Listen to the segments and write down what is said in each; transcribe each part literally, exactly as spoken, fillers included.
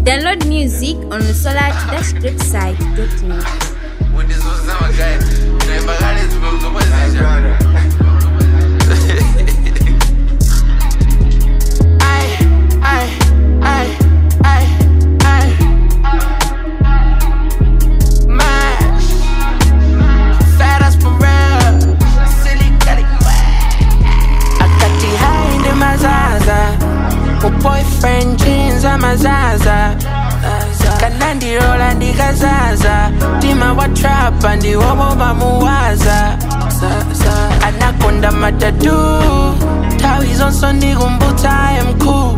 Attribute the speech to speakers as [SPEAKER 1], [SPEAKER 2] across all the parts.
[SPEAKER 1] Download music on the solar dash website dot net.
[SPEAKER 2] Boyfriend jeans amazaza kanandi rola ndikazaza tima wa trap andi wobo bamuwaza anakonda matatu tawi zonso ndikumbuta I'm cool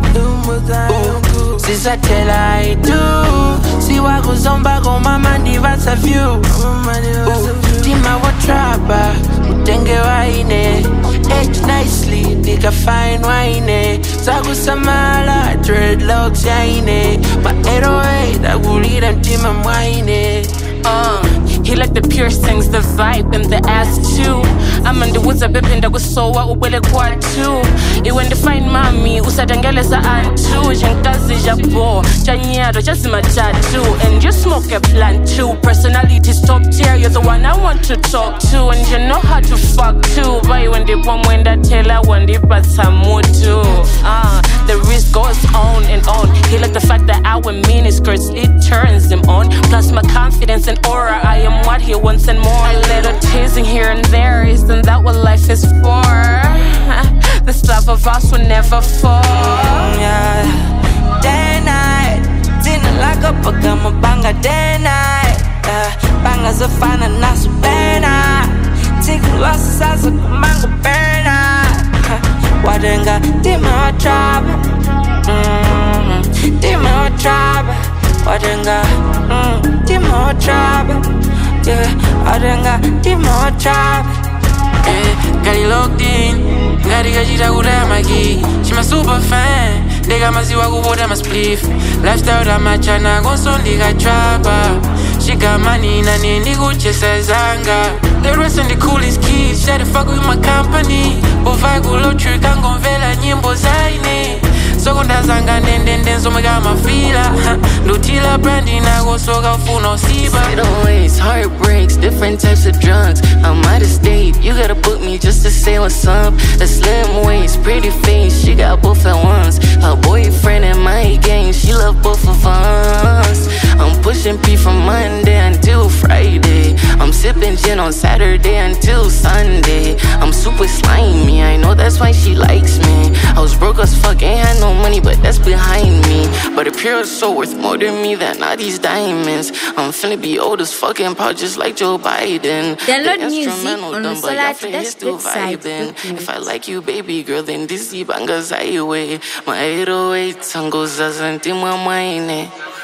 [SPEAKER 2] sisatela I do siwakuzomba komama ndivasa view tima wa trapa utenge waine age nicely nika fine wine zakusamala dreadlocks yaine ma eight oh eight akulira mtima mwaine.
[SPEAKER 3] Uh, he like the piercings, the vibe, and the ass too. I'm on the woods a bependa kusowa ubele kwa too. Iwen define mami, usatangeleza antu. Jenkazi jabo, chanyero, chazima tattoo. And you smoke a plant too. Personality's top tier, you're the one I want to talk to. And you know how to fuck too. But when they pom wenda tela, when they patamutu. Uh, the risk goes on and on. He like the fact that our miniskirts, it turns him on. Plus my confidence and aura, I am what he wants and more. A little teasing here and there, isn't that what life is for? This love of us will never fall.
[SPEAKER 2] Yeah. Day and night, tina laka paka mabanga day and night. uh, Banga zafana nasu pena tiku lasa sasa kumanga pena. Wadenga tima wa trap, mm, tima wa trap. Wadenga, mm, tima wa trap. Yeah, wadenga tima wa trap.
[SPEAKER 4] Eh, got it locked in. Got it, got it, got magi. She my super fan. They got my ziwa kuboda my spliff. Lifestyle that my chana gon so nigga trapper. She got money na nini kuchesa zanga. The rest and the coolest kids. Shut the fuck with my company. Bova gulo trick and gon vela nyimbo zaine. So konda zanga nende nende so mega mafila. Lutila brandy na go so ga funo siba.
[SPEAKER 5] Always heartbreaks, different types of drugs. I'm out of state, you gotta book me just to say what's up. A slim waist, pretty face, she got both at once. Her boyfriend and my gang, she love both of us. I'm pushing P from Monday until Friday. I'm sipping gin on Saturday until Sunday. I'm super slimy, I know that's why she likes me. I was broke as fuck, ain't had no money, but that's behind me. But a pure is so worth more than me than all these diamonds. I'm finna be old as fuck and proud just like Joe Biden.
[SPEAKER 1] Download music on the solar dash website.
[SPEAKER 5] If I like you, baby girl, then this is banga zaiwe. My eight oh eight tango zazanti mwa mwaine.